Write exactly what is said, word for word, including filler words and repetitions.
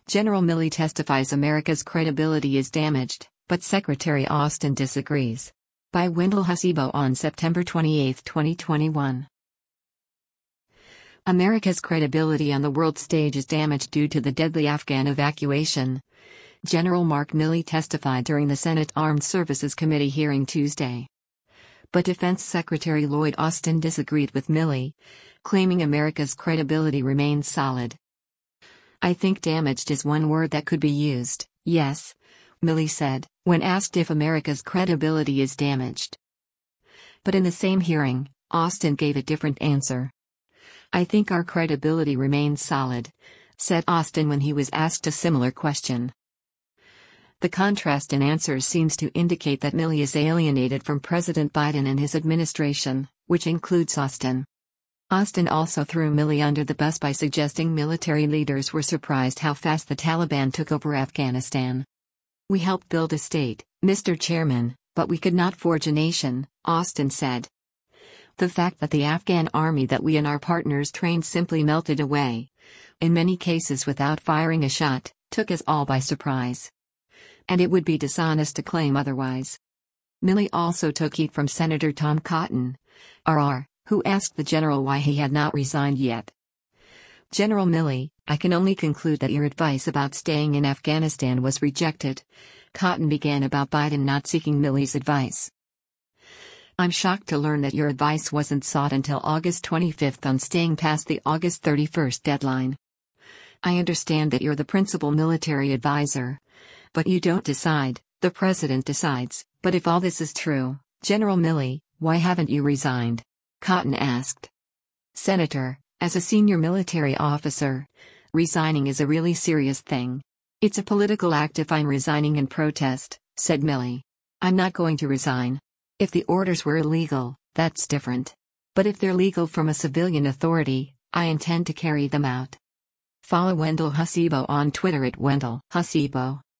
General Milley testifies America's credibility is damaged, but Secretary Austin disagrees. By Wendell Hasibo on September twenty-eighth, twenty twenty-one. America's credibility on the world stage is damaged due to the deadly Afghan evacuation. General Mark Milley testified during the Senate Armed Services Committee hearing Tuesday. But Defense Secretary Lloyd Austin disagreed with Milley, claiming America's credibility remains solid. "I think damaged is one word that could be used, yes," Milley said, when asked if America's credibility is damaged. But in the same hearing, Austin gave a different answer. "I think our credibility remains solid," said Austin when he was asked a similar question. The contrast in answers seems to indicate that Milley is alienated from President Biden and his administration, which includes Austin. Austin also threw Milley under the bus by suggesting military leaders were surprised how fast the Taliban took over Afghanistan. "We helped build a state, Mister Chairman, but we could not forge a nation," Austin said. "The fact that the Afghan army that we and our partners trained simply melted away, in many cases without firing a shot, took us all by surprise. And it would be dishonest to claim otherwise." Milley also took heat from Senator Tom Cotton, R R, who asked the general why he had not resigned yet. "General Milley, I can only conclude that your advice about staying in Afghanistan was rejected," Cotton began about Biden not seeking Milley's advice. "I'm shocked to learn that your advice wasn't sought until August twenty-fifth on staying past the August thirty-first deadline. I understand that you're the principal military advisor. But you don't decide, the president decides. But if all this is true, General Milley, why haven't you resigned?" Cotton asked. "Senator, as a senior military officer, resigning is a really serious thing. It's a political act if I'm resigning in protest," said Milley. "I'm not going to resign. If the orders were illegal, that's different. But if they're legal from a civilian authority, I intend to carry them out." Follow Wendell Hasibo on Twitter at Wendell Hasibo.